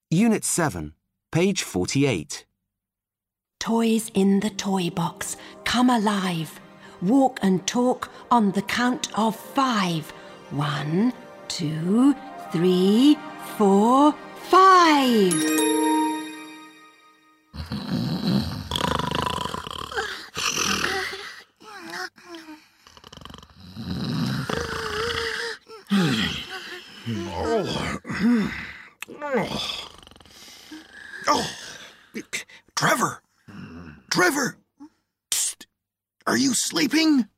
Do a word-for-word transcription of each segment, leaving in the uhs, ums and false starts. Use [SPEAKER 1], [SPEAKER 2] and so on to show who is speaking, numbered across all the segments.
[SPEAKER 1] Unit seven, page forty-eight.
[SPEAKER 2] Toys in the toy box, come alive. Walk and talk on the count of five. One, two, three, four, five.
[SPEAKER 3] Oh. Oh. Trevor! Trevor! Psst. Are you sleeping?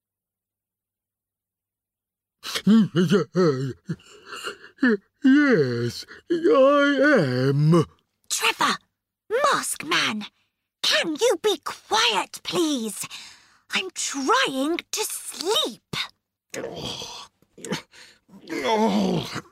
[SPEAKER 4] Yes, I am.
[SPEAKER 5] Trevor! Mask Man! Can you be quiet, please? I'm trying to sleep.
[SPEAKER 3] Oh. Oh.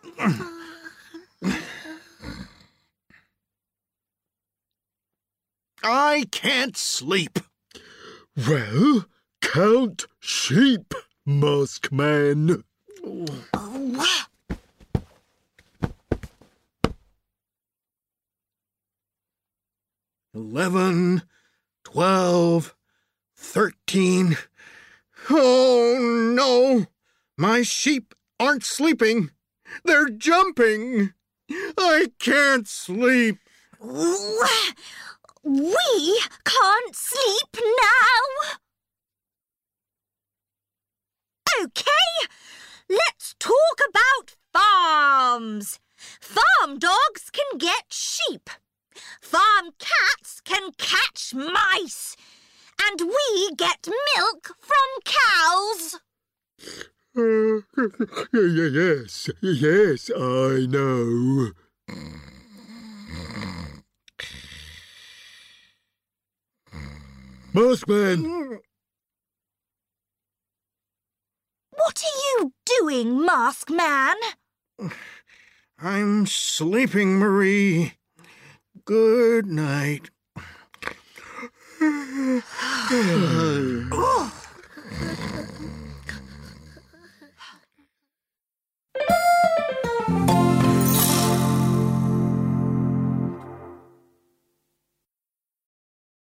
[SPEAKER 3] I can't sleep.
[SPEAKER 4] Well, count sheep, Mask Man.
[SPEAKER 5] Oh.
[SPEAKER 3] Eleven, twelve, thirteen. Oh, no! My sheep aren't sleeping. They're jumping. I can't sleep.
[SPEAKER 5] We can't sleep now. Okay, let's talk about farms. Farm dogs can get sheep. Farm cats can catch mice. And we get milk from cows.
[SPEAKER 4] Uh, yes, yes, I know. Maskman!
[SPEAKER 5] What are you doing, Mask Man?
[SPEAKER 3] I'm sleeping, Marie. Good night.